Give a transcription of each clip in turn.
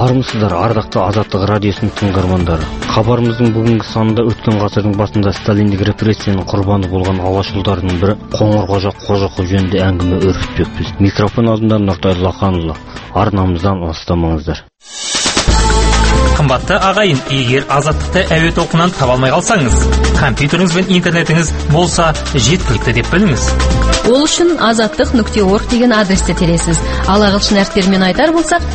Армысыздар, ардақты Азаттық радиосының тыңдармандары. Хабарымыздың бүгінгі санында өткен ғасырдың басында сталиндік репрессияның құрбаны болған алашұлдардың бірі Қоңырқожа Қожықов жөнінде әңгіме өрбітпекпіз. Микрофон алдында Нұртай Лақанұлы. Арнамыздан алыстамаңыздар. Қымбатты ағайын, егер Азаттықты әуе толқынынан таба алмай қалсаңыз, компьютеріңіз бен интернетіңіз болса жеткілікті деп біліңіз. Ол үшін azattiq.org деген адресті тересіз. Ал ағылшын әріптерімен айтар болсақ,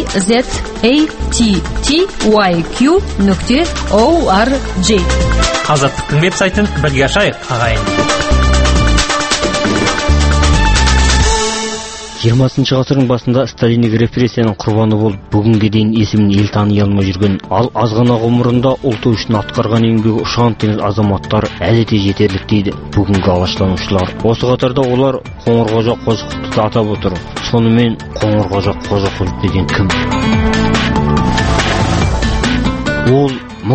azattiq.org. Азаттықтың веб-сайтын бірге ашайық, ағайын. 20 ғасырдың басында сталиндік репрессияның құрбаны болып, бүгінге дейін есімін ел тани алмай жүрген, ал аз ғана ғұмырында ұлты үшін атқарған еңбегі ұшан теңіз азаматтар әлі де жетерлік дейді бүгінгі алаштанушылар. Осы қатарда олар Қоңырқожа Қожықовты атап отыр. Сонымен Қоңырқожа Қожықов деген кім? Ол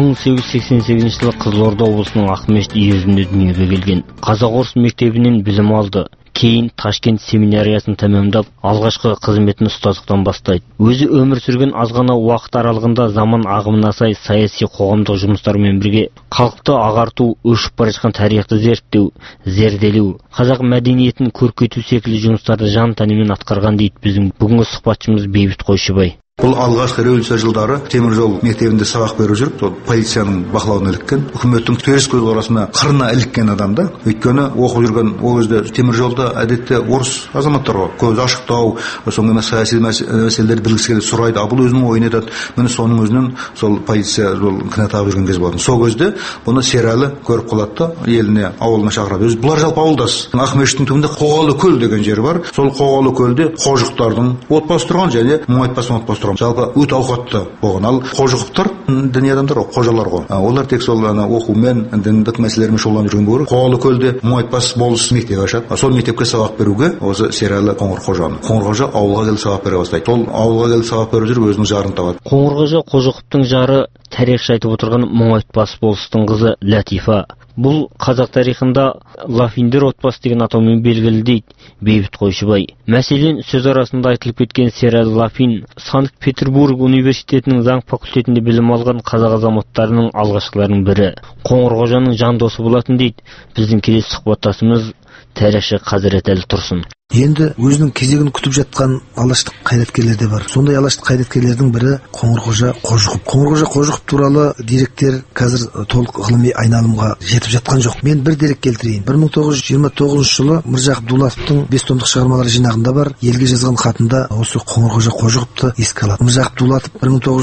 1888 жылы Қызылорда облысының Ақмешіт уезінде дүниеге келген. Қазақ-орыс мектебінен білім алды. Кейін Ташкент семинариясын тәмамдап, алғашқы қызметін ұстаздықтан бастайды. Өзі өмір сүрген аз ғана уақыт аралығында заман ағымына сай саяси қоғамдық жұмыстармен бірге халықты ағарту, өшіп бара жатқан тарихты зерттеу, зерделеу, қазақ мәдениетін көркейту секілді жұмыстарды жан-тәнімен атқарған дейді біздің бүгінгі сұхбатшымыз Бейбіт Қойшыбай. Бұл алғашқы революция жылдары темір жол мектебінде сабақ беріп жүріп, полицияның бақылауына іліккен, үкіметтің теріс көзқарасына қырына іліккен адам да. Өйткені оқып жүрген ол кезде темір жолда әдетте орыс азаматтар ғой, көзі ашықтау, соңында саяси мәселелерді білгісі келеді, сұрайды, а бұл өзінің ойын айтады. Міне соның өзінен сол полиция кінә тағып жүрген кез болатын. Сол кезде бұны Сералы көріп қалады да, еліне, ауылына шақырады. Өзі бұлар жалпы ауылдас. Ақмешіттің түбінде Қоғалы көл деген жер бар. Сол Қоғалы көлде Қожықтардың отбасы тұрған және Мұңайтпас отбасы тұрған. Жалпы өте ауқатты болған. Ал Қожықовтар діни адамдар, қожалар ғой. Олар тек сол оқумен, діндік мәселелермен шұғылданып жүрген болар. Қоғалы көлде Мұңайтпас болыс мектеп ашады. Сол мектепке сабақ беруге осы Сералы Қоңырқожаны. Қоңырқожа ауылға келіп сабақ бере бастайды. Сол ауылға келіп сабақ беріп жүріп өзінің жарын табады. Қоңырқожа Қожықовтың жары тарихшы айтып отырған Мұңайтпас болыстың қызы Латифа. Бұл қазақ тарихында Лафиндер отбасы деген атаумен белгілі дейді Бейбіт Қойшыбай. Мәселен, сөз арасында айтылып кеткен Сералы Лафин Санкт-Петербург университетінің заң факультетінде білім алған қазақ азаматтарының алғашқыларының бірі. Қоңырқожаның жан досы болатын дейді біздің келесі сұхбаттасымыз тарихшы Қазіретәлі Тұрсын. Енді өзінің кезегін күтіп жатқан алаштық қайраткерлер де бар. Сондай алаштық қайраткерлердің бірі Қоңырқожа Қожықов. Қоңырқожа Қожықов туралы деректер қазір толық ғылыми айналымға жетіп жатқан жоқ. Мен бір дерек келтірейін. 1929 жылы Мырза Абдулатовтың 5 томдық шығармалары жинағында бар. Елге жазған хатында осы Қоңырқожа Қожықовты еске алады. Мырза Абдулатов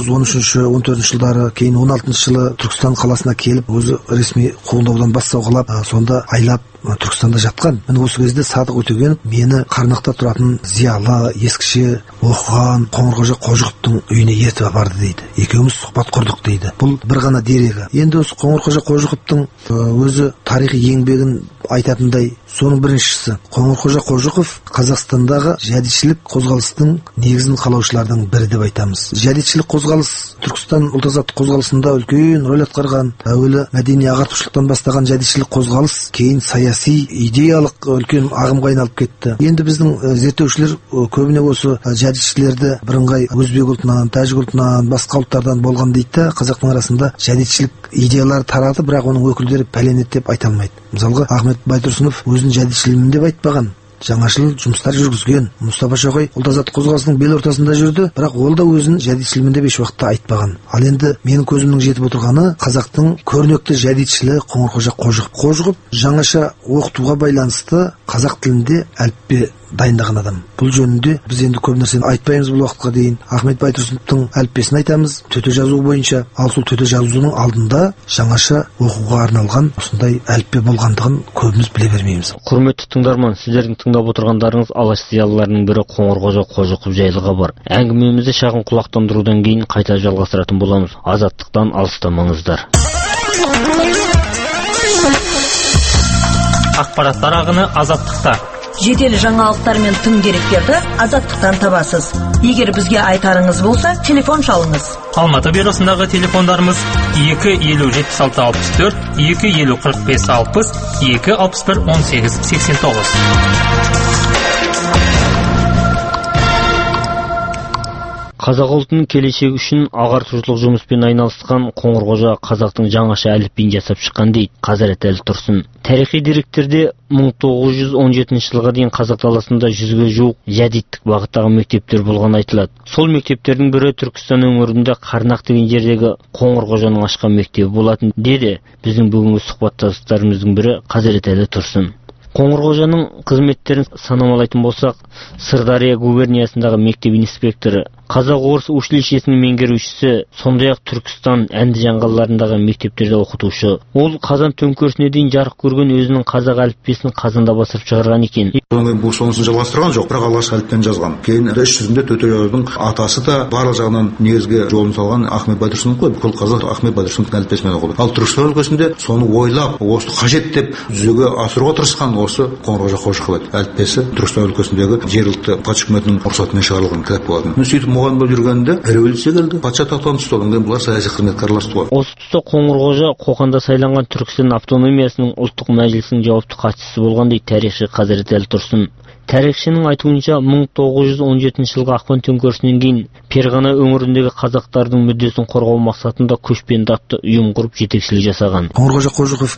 1913-14 жылдары, кейін 16 жылы Түркістан қаласына келіп, өзі ресми қуғындаудан бас сауғалап, сонда айлап Түркістанда жатқан. Мен осы кезде Садық Өтегенов мені Қарнақта тұратын зиялы, ескіше оқыған Қоңырқожа Қожықовтың үйіне ертіп апарды дейді. Екеуміз сұхбат құрдық дейді. Бұл бір ғана дерегі. Енді осы Қоңырқожа Қожықовтың өзі тарихи еңбегін айтатындай соның біріншісі. Қоңырқожа Қожықов Қазақстандағы жәдетшілік қозғалыстың негізін қалаушылардың бірі деп айтамыз. Жәдетшілік қозғалыс Түркістан ұлт-азаттық қозғалысында үлкен рөл атқарған. Әуелі мәдени ағартушылықтан бастаған жәдетшілік қозғалыс кейін саяси идеялық үлкен ағымға айналып кетті. Енді біздің зерттеушілер көбіне осы жәдетшілерді бірыңғай өзбек ұлтынан, тәжік ұлтынан, басқа ұлттардан болған дейді. Қазақтың арасында жәдетшілік идеялар тарады, бірақ оның өкілдері пәленет деп айта алмайды. Мысалға, Ахмет Байтұрсынов өзін жәдетшілмін деп айтпаған. Жаңашыл жұмыстар жүргізген. Мұстафа Шоқай ұлт-азаттық қозғалысының бел ортасында жүрді, бірақ ол да өзін жәдетшілмін деп еш уақытта айтпаған. Ал енді менің көзімнің жетіп отырғаны қазақтың көрнекті жәдетшілі Қоңырқожа Қожықов жаңаша оқытуға байланысты қазақ тілінде әліппе дайындаған адам. Бұл жөнінде біз енді көп нәрсені айтпаймыз бұл уақытқа дейін. Ахмет Байтұрсыновтың әліппесін айтамыз, төте жазу бойынша. Ал сол төте жазудың алдында жаңаша оқуға арналған осындай әліппе болғандығын көбіміз біле бермейміз. Құрметті тыңдарман, сіздердің тыңдап отырғандарыңыз алаш зиялыларының бірі Қоңырқожа Қожықов жайлы хабар. Әңгімемізді шағын құлақтандырудан кейін қайта жалғастыратын боламыз. Азаттықтан алыстамаңыздар. Ақпараттар ағыны Азаттықта. Жедел жаңалықтар мен тың деректерді Азаттықтан табасыз. Егер бізге айтарыңыз болса, телефон шалыңыз. Алматы бюросындағы телефондарымыз 250-76-64, 250-45-60, 261-18-89. Қазақ ұлтының келешегі үшін ағартушылық жұмыспен айналысқан Қоңырқожа қазақтың жаңаша әліпбиін жасап шыққан дейді Қазірет әлі тұрсын. Тарихи деректерде 1917 жылға дейін қазақ даласында 100-ге жуық жәдиттік бағыттағы мектептер болған айтылады. Сол мектептердің бірі Түркістан өңірінде Қарнақ деген жердегі Қоңырқожаның ашқан мектебі болатын деді біздің бүгінгі сұхбаттастарымыздың бірі Қазірет әлі тұрсын. Қоңырқожаның қызметтерін санамалайтын болсақ, Сырдария губерниясындағы мектеп инспекторы, Қазақ-орыс училищесінің меңгерушісі, сондай-ақ Түркістан, Әндіжан қалаларындағы мектептерде оқытушы. Ол Қазан төңкерісіне дейін жарық көрген өзінің қазақ әліппесін Қазанда басып шығарған екен. Бұл сонысын жалғастырған жоқ, бірақ алғашқы әліппені жазған. Кейін іс жүзінде Төтелердің атасы да барлық жағынан негізге жолын салған Ахмет Байтұрсынов қой. Бүкіл қазақ Ахмет Байтұрсыновтың әліппесімен оқыды. Ал Түркістан өлкесінде соны ойлап, осы қажет деп жүзеге асыруға тырысқан осы Қоңырқожа Қожықов еді. Әліппесі Түркістан өлкесіндегі жергілікті патша үкіметінің рұқсатымен шығарылған кітап болатын. Сөйтіп мұғалім болып жүргенде революция келді. Патша тақтан түсті. Одан кейін бұлар саяси қызметке араласты ғой. Осы тұста Қоңырқожа Қоқанда сайланған Түркістан автономиясының ұлттық мәжілісінің жауапты хатшысы болған дейді тарихшы Қазірет әлі тұрсын. Тарихшының айтуынша 1917 жылғы ақпан төңкерісінен кейін Ферғана өңіріндегі қазақтардың мүддесін қорғау мақсатында көшпенді атты ұйым құрып жетекшілік жасаған. Қоңырқожа Қожықов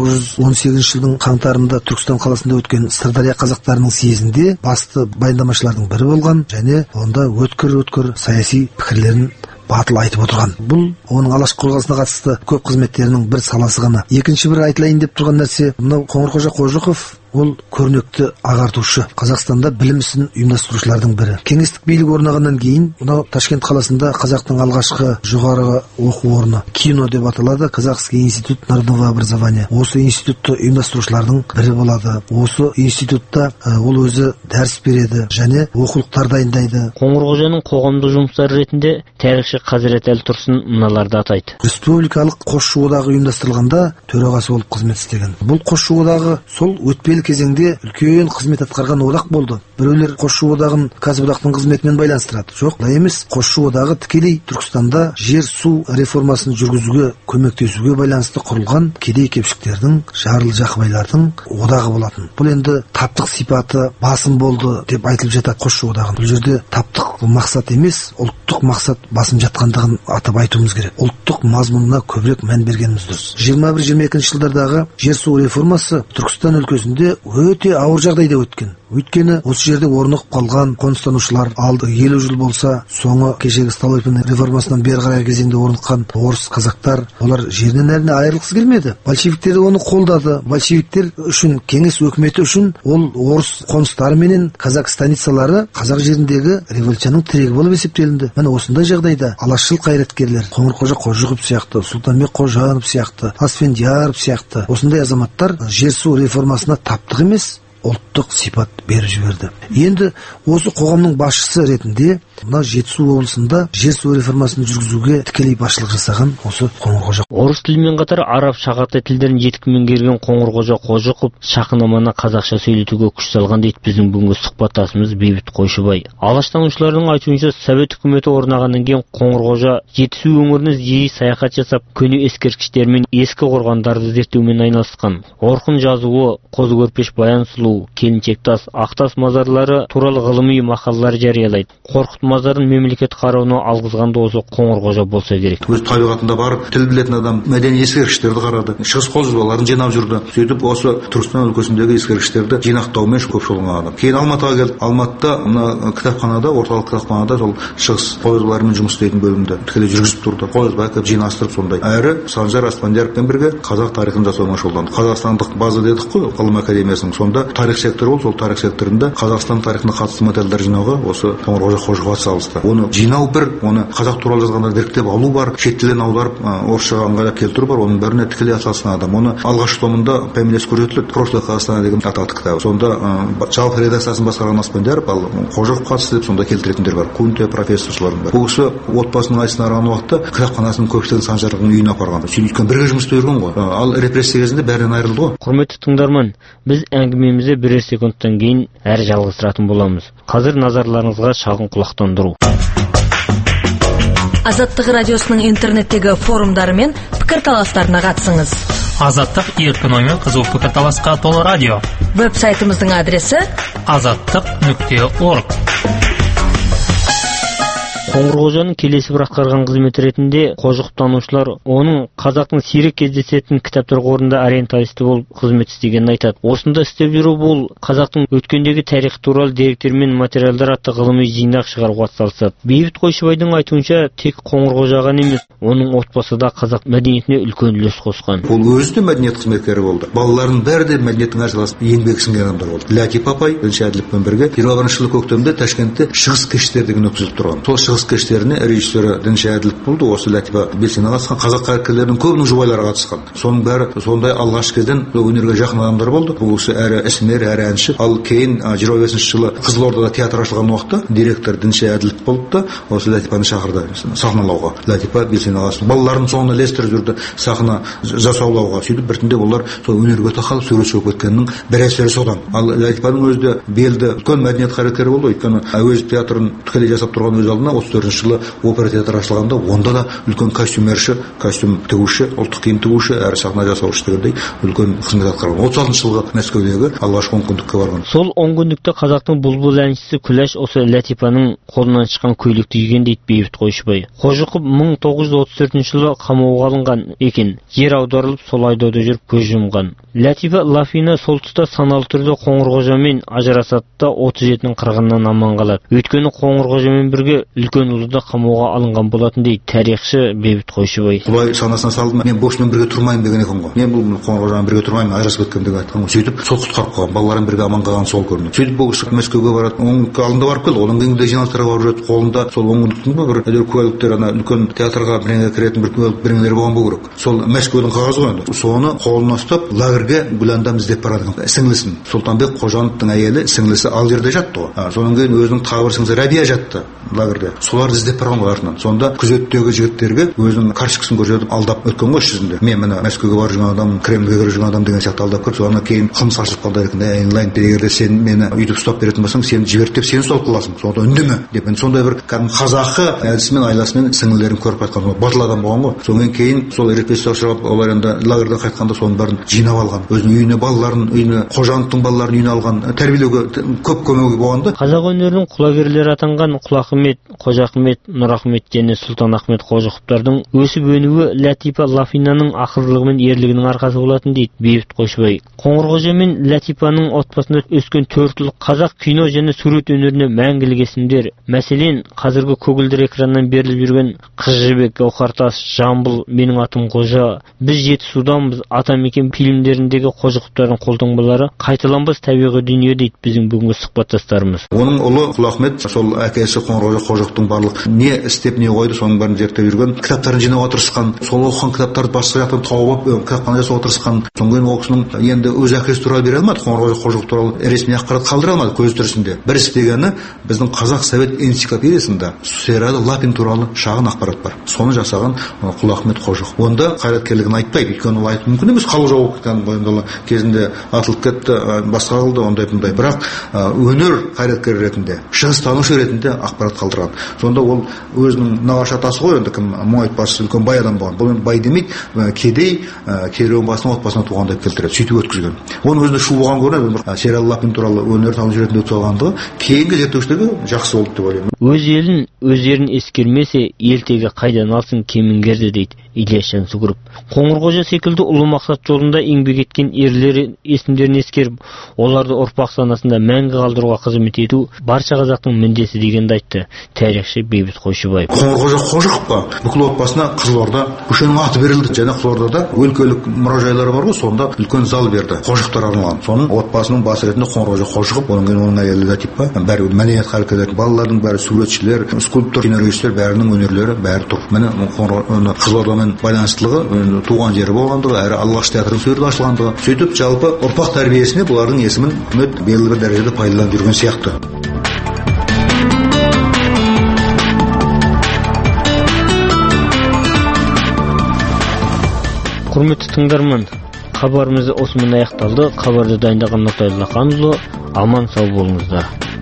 1918 жылдың қаңтарында Түркістан қаласында өткен Сырдария қазақтарының съезінде басты баяндамашылардың бірі болған және онда өткір саяси пікірлерін батыл айтып отырған. Бұл оның алаш қозғалысына қатысты көп қызметтерінің бір саласы ғана. Екінші бір айтылайын деп тұрған нәрсе, мынау Қоңырқожа Қожықов ол көрнекті ағартушы, Қазақстанда білім ісін ұйымдастырушылардың бірі. Кеңестік билік орнағаннан кейін мынау Ташкент қаласында қазақтың алғашқы жоғары оқу орны кино деп аталады, Казахский институт народного образования. Осы институтты ұйымдастырушылардың бірі болады. Осы институтта ол өзі дәріс береді және оқулықтар дайындайды. Қоңырқожаның қоғамдық жұмыстары ретінде тарихшы Қазірет әлі тұрсын мыналарды атайды. Республикалық қосшы одағы ұйымдастырылғанда төрағасы болып қызмет істеген. Бұл қосшы одағы сол өтпелі кезеңде үлкен қызмет атқарған одақ болды. Біреулер қосшы одағын Кәсіподақтың қызметімен байланыстырады. Жоқ, олай емес. Қосшы одағы тікелей Түркістанда жер су реформасын жүргізуге көмектесуге байланысты құрылған кедей-кепшіктердің, жарыл-жақыбайлардың одағы болатын. Бұл енді таптық сипаты басым болды деп айтылып жатады қосшы одағын. Бұл жерде таптық мақсат емес, ұлттық мақсат басым жатқандығын атап айтуымыз керек. Ұлттық мазмұнына көбірек мән бергеніміз дұрыс. 21-22 жылдардағы жер су реформасы Түркістан өлкесінде өте ауыр жағдайда өткен. Өйткені осы жерде орнығып қалған қоныстанушылар алды 50 жыл болса, соңы кешегі Столыпин реформасынан бері қарай кезеңде орныққан орыс қазақтар, олар жерінен әліне айырылғысы келмеді. Большевиктер оны қолдады. Большевиктер үшін, кеңес өкіметі үшін ол орыс қоныстары менен казак станицалары қазақ жеріндегі революцияның тірегі болып есептелінді. Міне осындай жағдайда алашшыл қайраткерлер, Қоңырқожа Қожықов сияқты, Сұлтанбек Қожанов сияқты, Асфендияров сияқты осындай азаматтар жер су реформасына таптық емес, ұлттық сипат беріп жіберді. Енді осы қоғамның басшысы ретінде мына Жетісу облысында жер су реформасын жүргізуге тікелей басшылық жасаған осы Қоңырқожа. Орыс тілімен қатар араб шағатай тілдерін жетік меңгерген Қоңырқожа Қожықов шақынаманы қазақша сөйлетуге күш салған дейді біздің бүгінгі сұхбаттасымыз Бейбіт Қойшыбай. Алаштанушылардың айтуынша Совет үкіметі орнағаннан кейін Қоңырқожа Жетісу өңіріне жиі саяхат жасап, көне ескерткіштер мен ескі қорғандарды зерттеумен айналысқан. Орқын жазуы, Қозы көрпеш баян сұлу, Келіншектас, Ақтас мазарлары туралы ғылыми мақалалар жариялайды. Қорқыт мазарын мемлекет қарауына алғызғанда осы Қоңырқожа болса керек. Өз табиғатында барып, тіл білетін адам мәдени ескерткіштерді қарады, шығыс қолжазбаларын жинап жүрді. Сөйтіп осы Түркістан өлкесіндегі ескерткіштерді жинақтаумен көп шұғылданған адам. Кейін Алматыға келді. Алматыда мына кітапханада, орталық кітапханада сол шығыс қолжазбаларымен жұмыс істейтін бөлімді тікелей жүргізіп тұрды. Қолжазба әкеп жинастырып сондай. Әрі Санжар Аспандияровпен бірге қазақ тарихын жасауға шұғылданды. Қазақстандық база дедік қой, ғылым академиясының сонда тарих секторы ол, сол тарих секторында Қазақстан тарихына қатысты материалдар жинауға осы Қоңырқожа Қожықов атсалысты. Оны жинау бір, оны қазақ туралы жазғандарды іріктеп алу бар, шет тілінен аударып орысшаға ыңғайлап келтіру бар, оның бәріне тікелей атсалысқан адам. Оны алғашқы томында фамилиясы көрсетіледі, прошлое Қазақстан деген атақты кітабы. Сонда жалпы редакциясын басқарған Аспандияров, ал Қожықов қатысты деп сонда келтіретіндер бар. Кунте профессоршылардың бар. Бұл кісі отбасының айсына арған уақытта кітапханасының көпшілігін Санжардың үйіне апарған. Сөйткен бірге жұмыс істеп жүрген ғой. Ал репрессия кезінде бәрінен айырылды ғой. Құрметті тыңдарман, біз әңгімемізді бірер секундтан кейін әрі жалғастыратын боламыз. Қазір назарларыңызға шағын құлақтандыру. Азаттық радиосының интернеттегі форумдары мен пікірталастарына қатысыңыз. Азаттық еркін оймен қызу пікірталасқа толы радио. Веб-сайтымыздың адресі azаттық.org. Қоңырқожаның келесі бір атқарған қызметі ретінде қожықпанушылар оның қазақтың сирек кездесетін кітаптар қорында ориенталисті болып қызмет істегенін айтады. Осында істеп жүру бұл қазақтың өткендегі тарих туралы деректер мен материалдар атты ғылыми жинақ шығаруға атсалысады. Бейбіт Қойшыбайдың айтуынша тек Қоңырқожа ғана емес, оның отбасы да қазақ мәдениетіне үлкен үлес қосқан. Ол өзі де мәдениет қызметкері болды. Балаларының бәрі де мәдениеттің әр саласында еңбек сіңген адамдар болды. Латипа апай Дінші Әділовпен бірге 21 жылы көктемде Ташкентте шығыс кештер деген өткізіліп тұрған. Сол шығыс кештеріне режиссері Дінші Әділов болды. Осы Латипа белсене қатысқан, қазақ қайраткерлерінің көбінің жұбайлары қатысқан. Соның бәрі сондай алғашқы кезден өнерге жақын адамдар болды. Бұл кісі әрі ісмер, әрі әнші. Ал кейін 25 жылы Қызылордада театр ашылған уақытта директор Дінші Әділов болды да осы Латипаны шақырды сахналауға. Латипа белсене қатысты. Балаларын соңына ілестіріп жүрді сахна жасаулауға. Сөйтіп біртіндеп олар сол өнерге тақалып суретші болып кеткеннің бір әсері содан. Ал Латипаның өзі де белді үлкен мәдениет қайраткері болды. Өйткені әуезов театрын тікелей жасап тұрған өз алдына 34 жылы опера театры ашылғанда онда да үлкен костюмерші, костюм тігуші, ұлттық киім тігуші, әрі сахна жасаушы дегендей үлкен қызмет атқарған. 36 жылғы Мәскеудегі алғашқы онкүндікке барған. Сол онкүндікте қазақтың бұлбұл әншісі Күләш осы Латипаның қолынан шыққан көйлекті киген дейді Бейбіт Қойшыбай. Қожықов 1934 жылы қамауға алынған екен. Жер аударылып, сол айдауда жүріп көз жұмған. Латипа Лафина сол тұста саналы түрде Қоңырқожамен ажырасады да 37-нің қырғынынан аман қалады. Өйткені Қоңырқожамен бірге үлкен ұлы да қамауға алынған болатын дейді тарихшы Бейбіт Қойшыбай. Құдай санасына салды, мен босымен бірге тұрмаймын деген екен ғой. Мен бұл Қоңырқожамен бірге тұрмаймын, ажырасып кеткенмін деп айтқан ғой. Сөйтіп сол құтқарып қалған, балаларым бірге аман қалған сол көрінеді. Сөйтіп бұл кісі Мәскеуге барады, оңдыққа алдында барып келді, одан кейін де жиналыстарға барып жүреді. Қолында сол оңдықтың бір куәліктер, ана үлкен театрға біреңе кіретін бір куәлік біреңелер болған болу керек. Сол Мәскеудің қағазы ғой енді. Соны қолына ұстап лагерге Гүләндам іздеп барады сіңлісін. Сұлтанбек Қожановтың әйелі сіңлісі Алжирде жатты ғой. Содан кейін өзінің тағы бір сіңлісі Рәбия жатты лагерде. Соларды іздеп барған ғой артынан. Сонда күзеттегі жігіттерге өзінің каршыкасын көрсетіп алдап өткен ғой жүзінде. Мен мына Мәскеуге барып жүрген адам, Кремльге кіріп жүрген адам деген сияқты алдап көріп, содан кейін қылмыс ашылып қалды екен. Айналайын, егер де сен мені өйтіп ұстап беретін болсаң, сені жіберді деп сені ұсталып қаласың. Сондықтан үндеме деп мен сондай бір қазақы әдісімен айласымен сіңлілерін көріп қайтқан батыл адам болған ғой. Содан кейін сол репрессияға ұшырап, олар енді лагерден қайтқанда соның бәрін жинап алған. Өзінің үйіне балаларын, үйіне Қожановтың балаларын үйіне алған, тәрбиелеуге көп көмегі болғанда. Қазақ өнерінің құлагерлері атанған Құлахмет, Қожахмет, Нұрахмет және Сұлтан Ахмет Қожықовтардың өсіп өнуі Латипа Лафинаның ақылдылығы мен ерлігінің арқасы болатын дейді Бейбіт Қойшыбай. Қоңырқожа мен Латипаның отбасында өскен 4 ұл қазақ кино және сурет өнеріне мәңгілік есімдер. Мәселен, қазіргі көгілдір экраннан беріліп жүрген Қыз жібек, Гауһартас, Жамбыл, Менің атым Қожа, Біз Жетісуданбыз, Атамекен фильмдеріндегі Қожықовтардың қолтаңбалары қайталанбас табиғи дүние дейді біздің бүгінгі сұхбаттастарымыз. Оның ұлы Құлахмет сол әкесі Қожықовтың барлық не істеп не қойды соның бәрін зерттеп жүрген, кітаптарын жинауға тырысқан, сол оқыған кітаптарды басқа жақтан тауып алып кітапхана жасауға тырысқан. Содан кейін ол кісінің енді өз әкесі туралы бере алмады, Қожықов туралы ресми ақпарат қалдыра алмады көз тірісінде. Бір істегені біздің қазақ совет энциклопедиясында Сералы Лапин туралы шағын ақпарат бар. Соны жасаған Құлахмет Қожықов. Онда қайраткерлігін айтпайды, өйткені ол айту мүмкін емес, қалу жауып кеткен бойында кезінде атылып кетті, басқа қылды, ондай бұндай. Бірақ өнер қайраткері ретінде, шығыстанушы ретінде ақпарат қалдырған. Сонда ол өзінің нағашы атасы ғой, енді кім Мұхаммед Паша үлкен бай адам болған. Бұл бай демейді, кедей, керуенбасының отбасынан туған деп келтіреді. Сөйтіп өткізген. Оның өзінде шу болған көрінеді. Сералы Лапин туралы өнертанушы ретінде өткізілгандығы кейінгі зерттеушілерге жақсы болды деп ойлаймын. Өз елін, өздерін ескермесе, ертегі қайдан алсын кемеңгерді дейді Ильяс Жансүгіров. Қоңырқожа секілді ұлы мақсат жолында еңбек еткен ерлер есімдерін ескеріп, оларды ұрпақ санасында мәңгі қалдыруға қызмет ету барша қазақтың міндеті дегенді айтты тарихшы Бейбіт Қойшыбаев. Қоңырқожа Қожықовқа бүкіл отбасына Қызылорда көшенің аты берілді. Және Қызылордада өлкелік мұражайлары бар ғой, сонда үлкен зал берді. Қожықовтар арналған. Соның отбасының басы ретінде Қоңырқожа Қожықов, одан кейін оның әйелі Латипа, бәрі мәдениет қайраткерлері, балалардың бәрі суретшілер, скульптор, кинорежиссер, бәрінің өнерлері бәрі тұр. Міне Қызылордамен байланыстылығы, туған жері болғандығы, әрі алғаш театрының сол жерде ашылғандығы. Сөйтіп жалпы ұрпақ тәрбиесіне бұлардың есімін үкімет белгілі бір дәрежеде пайдаланып жүрген сияқты. Құрметті тыңдарман, хабарымыз осымен аяқталды. Хабарды дайындаған Нұртай Лақанұлы, аман сау болыңыздар.